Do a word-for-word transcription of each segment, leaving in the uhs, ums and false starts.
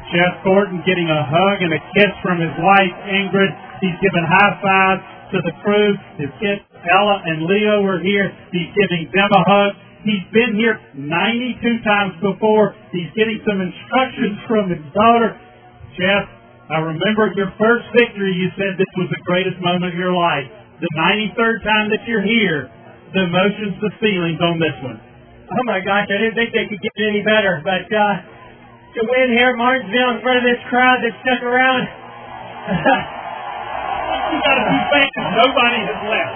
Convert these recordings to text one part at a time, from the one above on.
Jeff Gordon getting a hug and a kiss from his wife, Ingrid. He's giving high fives to the crew. His kids, Ella and Leo, were here. He's giving them a hug. He's been here ninety-two times before. He's getting some instructions from his daughter. Jeff, I remember your first victory. You said this was the greatest moment of your life. The ninety-third time that you're here, the emotions, the feelings on this one. Oh, my gosh, I didn't think they could get any better. But uh, to win here at Martinsville in front of this crowd that stuck around. You got a few fans. Nobody has left.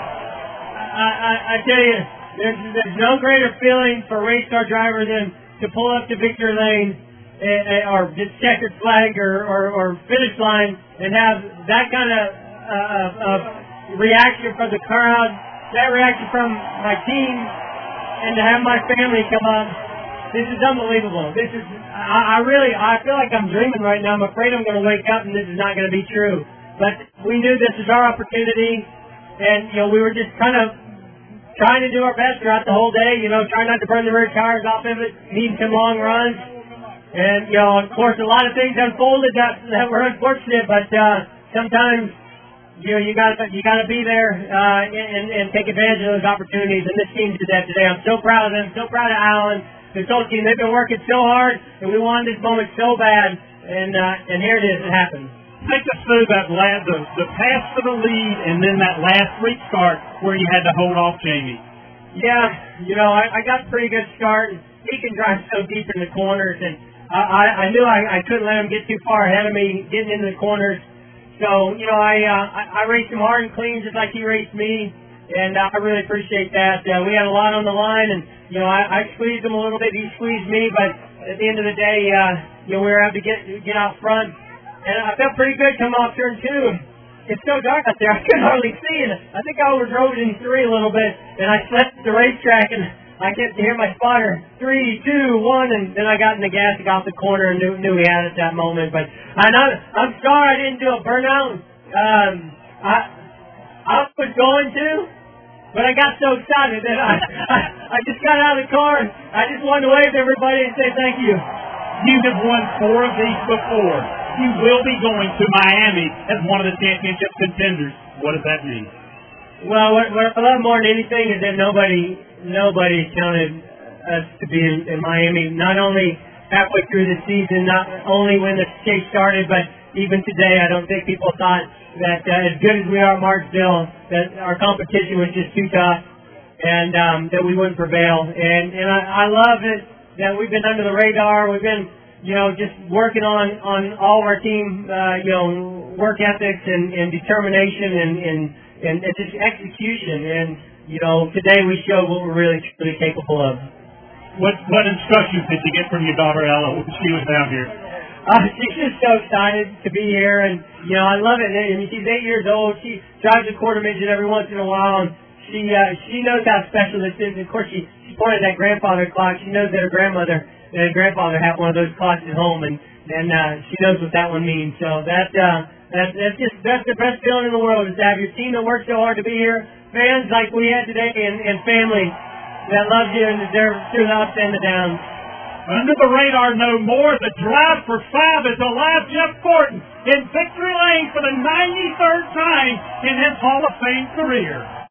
I, I, I tell you, there's, there's no greater feeling for a race car driver than to pull up to victory lane and, or just checkered flag or, or, or finish line and have that kind of uh, of reaction from the crowd, that reaction from my team, and to have my family come up. This is unbelievable. This is, I, I really, I feel like I'm dreaming right now. I'm afraid I'm going to wake up and this is not going to be true. But we knew this was our opportunity, and, you know, we were just kind of trying to do our best throughout the whole day, you know, trying not to burn the rear tires off of it, needing some long runs. And, you know, of course, a lot of things unfolded that, that were unfortunate, but uh, sometimes, you know, you got you got to be there uh, and, and take advantage of those opportunities, and this team did that today. I'm so proud of them, so proud of Alan, this whole team. They've been working so hard, and we wanted this moment so bad, and uh, and here it is. It happened. Take us through that last, the, the pass for the lead, and then that last restart where you had to hold off Jamie. Yeah, you know, I, I got a pretty good start. He can drive so deep in the corners, and I, I, I knew I, I couldn't let him get too far ahead of me getting into the corners. So, you know, I, uh, I, I raced him hard and clean just like he raced me, and uh, I really appreciate that. Uh, we had a lot on the line, and, you know, I, I squeezed him a little bit. He squeezed me, but at the end of the day, uh, you know, we were able to get get out front. And I felt pretty good coming off turn two. It's so dark out there, I couldn't hardly see it. I think I overdrove it in three a little bit, and I slept at the racetrack, and I kept hearing my spotter, three, two, one, and then I got in the gas and got off the corner and knew, knew we had it at that moment. But I know, I'm sorry I didn't do a burnout. Um, I I was going to, but I got so excited that I, I, I just got out of the car, and I just wanted to wave to everybody and say thank you. You have won four of these before. You will be going to Miami as one of the championship contenders. What does that mean? Well, what, what I love more than anything is that nobody, nobody counted us to be in, in Miami. Not only halfway through the season, not only when the chase started, but even today, I don't think people thought that uh, as good as we are at Martinsville, that our competition was just too tough, and um, that we wouldn't prevail. And and I, I love it that we've been under the radar. We've been, you know, just working on, on all of our team, uh, you know, work ethics and, and determination and, and, and, and just execution. And, you know, today we showed what we're really, truly capable of. What what instructions did you get from your daughter, Ella, when she was down here? Uh, she's just so excited to be here, and, you know, I love it. I mean, she's eight years old. She drives a quarter midget every once in a while, and she uh, she knows how special this is. And, of course, she, she pointed at that grandfather clock. She knows that her grandmother and her grandfather have one of those clocks at home, and and uh, she knows what that one means. So that uh, that's that's just that's the best feeling in the world is to have your team that worked so hard to be here, fans like we had today, and, and family that loves you and deserves through the ups and the downs. Under the radar no more. The drive for five is alive. Jeff Gordon in victory lane for the ninety-third time in his Hall of Fame career.